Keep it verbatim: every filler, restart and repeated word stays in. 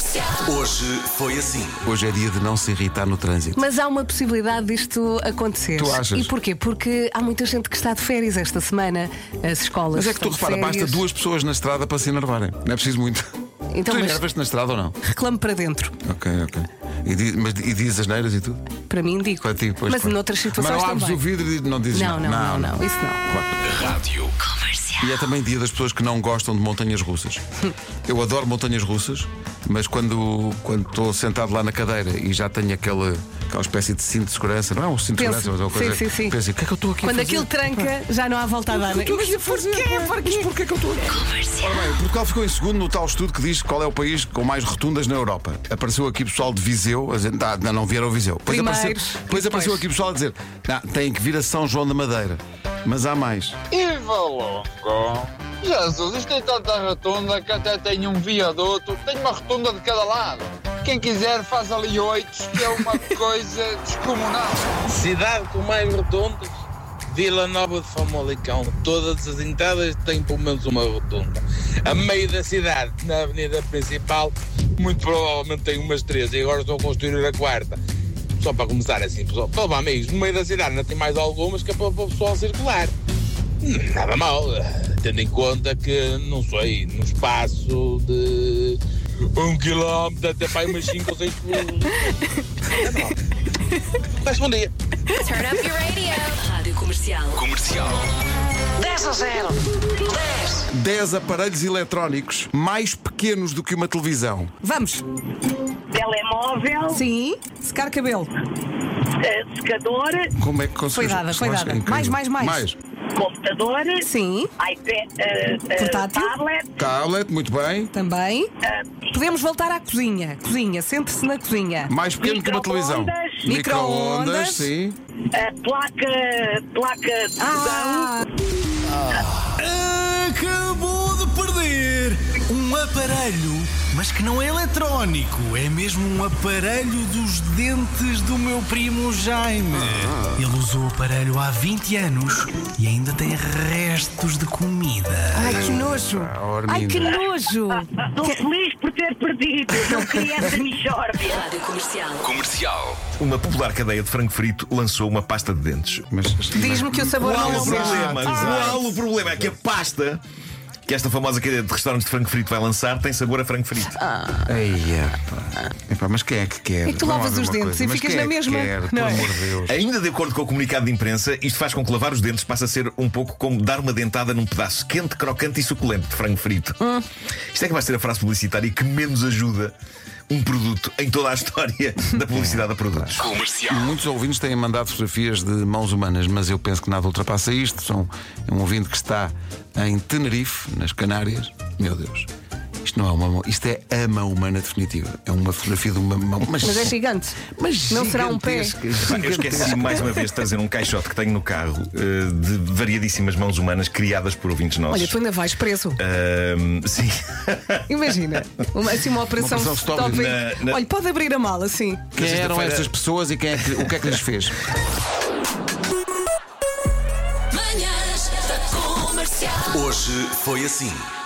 Hoje foi assim. Hoje é dia de não se irritar no trânsito. Mas há uma possibilidade disto acontecer. Tu achas? E porquê? Porque há muita gente que está de férias esta semana. As escolas. Mas é que tu estão repara, de basta férias. duas pessoas na estrada para se enervarem. Não é preciso muito. Então, tu mas- enervas-te na estrada ou não? Reclamo para dentro. Ok, ok. E, di, mas, e dizes as neiras e tudo? Para mim, digo. Para ti, pois, Mas claro. noutras situações Mas não abres também. o vidro e não dizes Não, não, não, não, isso não. Claro. Rádio. E é também dia das pessoas que não gostam de montanhas russas. Eu adoro montanhas russas, mas quando quando estou sentado lá na cadeira e já tenho aquela, aquela espécie de cinto de segurança, não é um cinto de Penso, segurança, mas é uma coisa. sim, sim, sim. Penso, o que é que eu estou aqui Quando a fazer? aquilo tranca, já não há volta a dar. O que é que eu estou aqui a fazer? Porquê? Pá? Porquê? Mas porquê que eu estou aqui? Ora bem, Portugal ficou em segundo no tal estudo que diz qual é o país com mais rotundas na Europa. Apareceu aqui pessoal de Viseu a dizer, "Ah, não, não vieram ao Viseu. Depois Primeiros, apareceu, e depois apareceu depois? aqui pessoal a dizer, não, tem que vir a São João da Madeira. Mas há mais. E Valongo? Jesus, isto tem tanta rotunda que até tem um viaduto, tem uma rotunda de cada lado. Quem quiser faz ali oito, que é uma coisa descomunal. Cidade com mais rotundas, Vila Nova de Famalicão. Todas as entradas têm pelo menos uma rotunda. A meio da cidade, na avenida principal, muito provavelmente tem umas três e agora estão a construir a quarta. Só para começar assim, pessoal. Para amigos, no meio da cidade ainda tem mais algumas que é para, para o pessoal circular. Nada mal, tendo em conta que, não sei, no espaço de um quilómetro até para aí umas cinco ou seis Nada mal. Mas bom dia. Turn up your radio. Rádio Comercial. Comercial. dez a zero. dez. dez aparelhos eletrónicos mais pequenos do que uma televisão. Vamos. Telemóvel, Sim. Secar cabelo. eh, secador, Como é que consegues? Foi dada, foi Eu acho dada. incrível. Mais, mais, mais. Mais. computador, Sim. iPad, eh, eh, Portátil. tablet, Tablet, muito bem. Também. Podemos voltar à cozinha. Cozinha. Sente-se na cozinha. Mais pequeno que uma televisão. Micro-ondas. Micro-ondas. Sim. eh, placa, placa de Ah, Acabou de perder um aparelho, mas que não é eletrónico, é mesmo um aparelho dos dentes do meu primo Jaime. Ele usou o aparelho há vinte anos e ainda tem restos de comida. ai, que nojo. Ai, que nojo. Estou feliz por ter perdido. Não queria essa mixórdia. Rádio Comercial. Comercial. Uma popular cadeia de frango frito lançou uma pasta de dentes. Mas, Diz-me que o sabor Qual não é o o mesmo. problema? Qual o problema? É que a pasta que esta famosa cadeia de restaurantes de frango frito vai lançar tem sabor a frango frito. Ei, epá. Epá, mas quem é que quer? É que tu Vamos lavas lá ver os uma dentes coisa. e Mas ficas quem é na que mesma, quer? não Pelo é? amor de Deus. Ainda de acordo com o comunicado de imprensa, isto faz com que lavar os dentes passe a ser um pouco como dar uma dentada num pedaço quente, crocante e suculento de frango frito. Hum. Isto é que vai ser a frase publicitária que menos ajuda um produto em toda a história da publicidade a produtos. Comercial. Muitos ouvintes têm mandado fotografias de mãos humanas, mas eu penso que nada ultrapassa isto. São é um ouvinte que está em Tenerife, nas Canárias. Meu Deus, isto não é uma mão, isto é a mão humana definitiva. É uma fotografia de uma mão, mas, Mas é gigante. mas Não será um pé. gigantesca, Pá, eu esqueci gigantesca. mais uma vez de trazer um caixote que tenho no carro eh, de variadíssimas mãos humanas criadas por ouvintes nossos. Olha, tu ainda vais preso. Ahm, sim. Imagina. Uma, assim, uma operação, Uma operação stop. stop. Na- na- Olha, pode abrir a mala, assim. Quem Na eram sexta-feira- estas pessoas e quem é que- o que é que lhes fez? Manhãs da Comercial. Hoje foi assim.